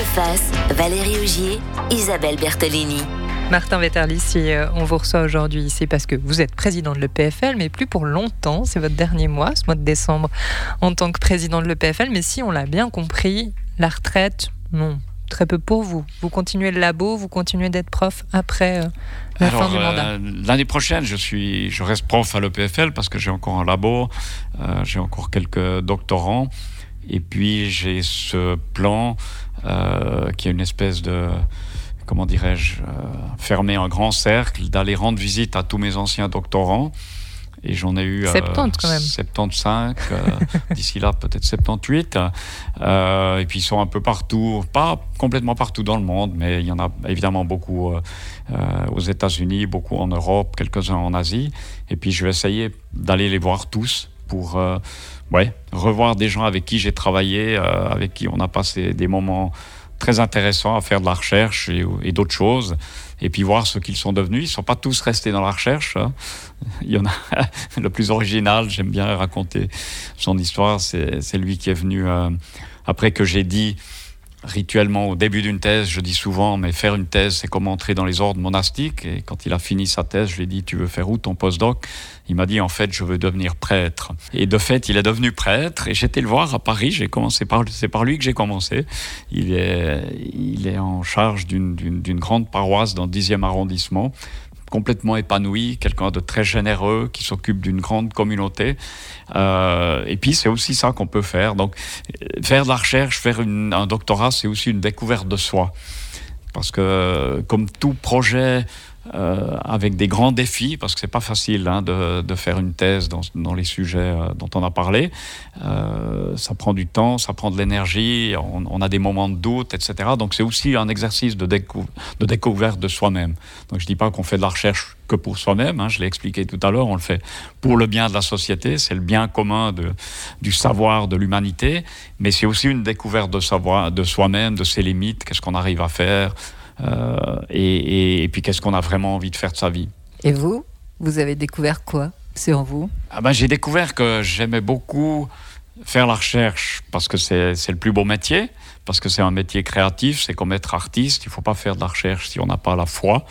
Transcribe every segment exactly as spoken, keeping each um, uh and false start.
Face, Valérie Augier, Isabelle Bertolini. Martin Vetterli, si on vous reçoit aujourd'hui ici parce que vous êtes président de l'E P F L, mais plus pour longtemps, c'est votre dernier mois, ce mois de décembre, en tant que président de l'E P F L. Mais si on l'a bien compris, la retraite, non, très peu pour vous. Vous continuez le labo, vous continuez d'être prof après euh, la Alors, fin du mandat. Euh, l'année prochaine, je, suis, je reste prof à l'E P F L parce que j'ai encore un labo, euh, j'ai encore quelques doctorants. Et puis, j'ai ce plan euh, qui est une espèce de... comment dirais-je, euh, fermer un grand cercle, d'aller rendre visite à tous mes anciens doctorants. Et j'en ai eu... Euh, soixante-dix quand même. soixante-quinze, euh, d'ici là peut-être soixante-dix-huit. Euh, et puis ils sont un peu partout, pas complètement partout dans le monde, mais il y en a évidemment beaucoup euh, euh, aux États-Unis, beaucoup en Europe, quelques-uns en Asie. Et puis je vais essayer d'aller les voir tous pour euh, ouais, revoir des gens avec qui j'ai travaillé, euh, avec qui on a passé des moments très intéressant à faire de la recherche et, et d'autres choses, et puis voir ce qu'ils sont devenus. Ils ne sont pas tous restés dans la recherche, hein. Il y en a le plus original, j'aime bien raconter son histoire, c'est, c'est lui qui est venu euh, après que j'ai dit rituellement au début d'une thèse, je dis souvent, mais faire une thèse, c'est comme entrer dans les ordres monastiques. Et quand il a fini sa thèse, je lui ai dit, tu veux faire où ton postdoc? Il m'a dit, en fait, je veux devenir prêtre. Et de fait, il est devenu prêtre. Et j'étais le voir à Paris. J'ai commencé par, c'est par lui que j'ai commencé. Il est, il est en charge d'une, d'une, d'une grande paroisse dans le dixième arrondissement, complètement épanoui, quelqu'un de très généreux, qui s'occupe d'une grande communauté. Euh, et puis, c'est aussi ça qu'on peut faire. Donc, faire de la recherche, faire une, un doctorat, c'est aussi une découverte de soi. Parce que, comme tout projet euh, avec des grands défis, parce que c'est pas facile hein, de, de faire une thèse dans, dans les sujets euh, dont on a parlé, euh, ça prend du temps, ça prend de l'énergie, on, on a des moments de doute, et cetera. Donc c'est aussi un exercice de, décou- de découverte de soi-même. Donc je dis pas qu'on fait de la recherche que pour soi-même, hein, je l'ai expliqué tout à l'heure, on le fait pour le bien de la société, c'est le bien commun de, du savoir de l'humanité, mais c'est aussi une découverte de, savoir, de soi-même, de ses limites, qu'est-ce qu'on arrive à faire, Euh, et, et, et puis qu'est-ce qu'on a vraiment envie de faire de sa vie. Et vous, vous avez découvert quoi sur vous? Ah ben, j'ai découvert que j'aimais beaucoup faire la recherche parce que c'est, c'est le plus beau métier, parce que c'est un métier créatif, c'est comme être artiste, il ne faut pas faire de la recherche si on n'a pas la foi.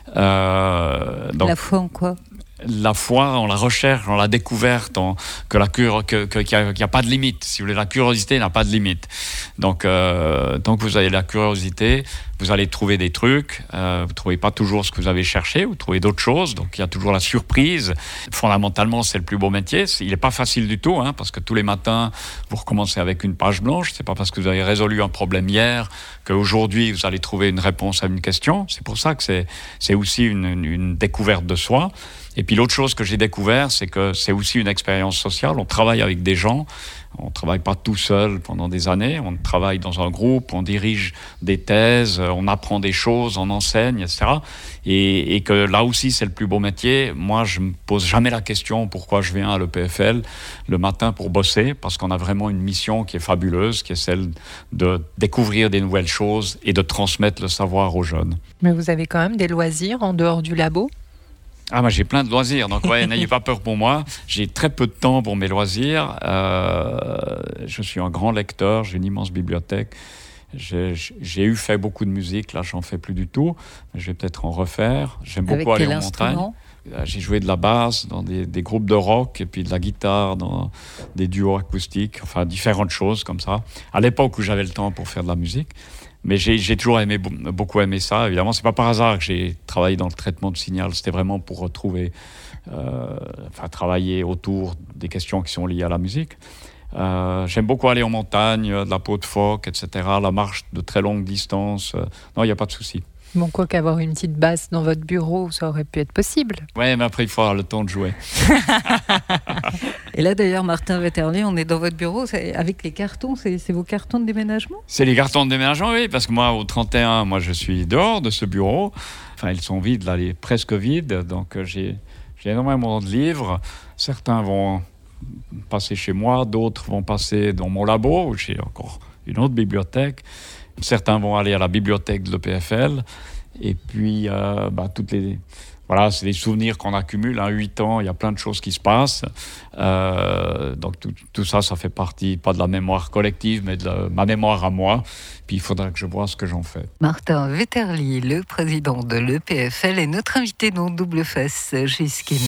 Euh, donc, la foi en quoi? La foi en la recherche, en la découverte, en, que la cure, que, que, qu'il n'y a, a pas de limite. Si vous voulez, la curiosité n'a pas de limite. Donc, euh, tant que vous avez la curiosité, vous allez trouver des trucs. Euh, vous ne trouvez pas toujours ce que vous avez cherché, vous trouvez d'autres choses. Donc, il y a toujours la surprise. Fondamentalement, c'est le plus beau métier. Il n'est pas facile du tout, hein, parce que tous les matins, vous recommencez avec une page blanche. Ce n'est pas parce que vous avez résolu un problème hier qu'aujourd'hui, vous allez trouver une réponse à une question. C'est pour ça que c'est, c'est aussi une, une, une découverte de soi. Et puis l'autre chose que j'ai découvert, c'est que c'est aussi une expérience sociale. On travaille avec des gens, on ne travaille pas tout seul pendant des années, on travaille dans un groupe, on dirige des thèses, on apprend des choses, on enseigne, et cetera. Et, et que là aussi, c'est le plus beau métier. Moi, je ne me pose jamais la question pourquoi je viens à l'E P F L le matin pour bosser, parce qu'on a vraiment une mission qui est fabuleuse, qui est celle de découvrir des nouvelles choses et de transmettre le savoir aux jeunes. Mais vous avez quand même des loisirs en dehors du labo? Ah bah j'ai plein de loisirs, donc ouais, n'ayez pas peur pour moi. J'ai très peu de temps pour mes loisirs. Euh, je suis un grand lecteur, j'ai une immense bibliothèque. J'ai, j'ai eu fait beaucoup de musique, là j'en fais plus du tout. Je vais peut-être en refaire. J'aime beaucoup aller en montagne. J'ai joué de la basse dans des, des groupes de rock et puis de la guitare dans des duos acoustiques, enfin différentes choses comme ça. À l'époque où j'avais le temps pour faire de la musique. Mais j'ai, j'ai toujours aimé, beaucoup aimé ça. Évidemment, c'est pas par hasard que j'ai travaillé dans le traitement de signal. C'était vraiment pour retrouver, euh, enfin, travailler autour des questions qui sont liées à la musique. Euh, j'aime beaucoup aller en montagne, de la peau de phoque, et cetera. La marche de très longue distance. Euh, non, il n'y a pas de souci. Bon, quoi qu'avoir une petite basse dans votre bureau, ça aurait pu être possible. Oui, mais après, il faut avoir le temps de jouer. Et là, d'ailleurs, Martin Vetterli, on est dans votre bureau c'est, avec les cartons. C'est, c'est vos cartons de déménagement? C'est les cartons de déménagement, oui, parce que moi, au trente et un, moi, je suis dehors de ce bureau. Enfin, ils sont vides, là, les presque vides. Donc, euh, j'ai, j'ai énormément de livres. Certains vont passer chez moi, d'autres vont passer dans mon labo, où j'ai encore une autre bibliothèque. Certains vont aller à la bibliothèque de l'E P F L. Et puis, euh, bah, toutes les, voilà, c'est des souvenirs qu'on accumule. À huit ans, il y a plein de choses qui se passent. Euh, donc tout, tout ça, ça fait partie, pas de la mémoire collective, mais de la, ma mémoire à moi. Puis il faudra que je vois ce que j'en fais. Martin Vetterli, le président de l'E P F L, est notre invité dans Double Face jusqu'à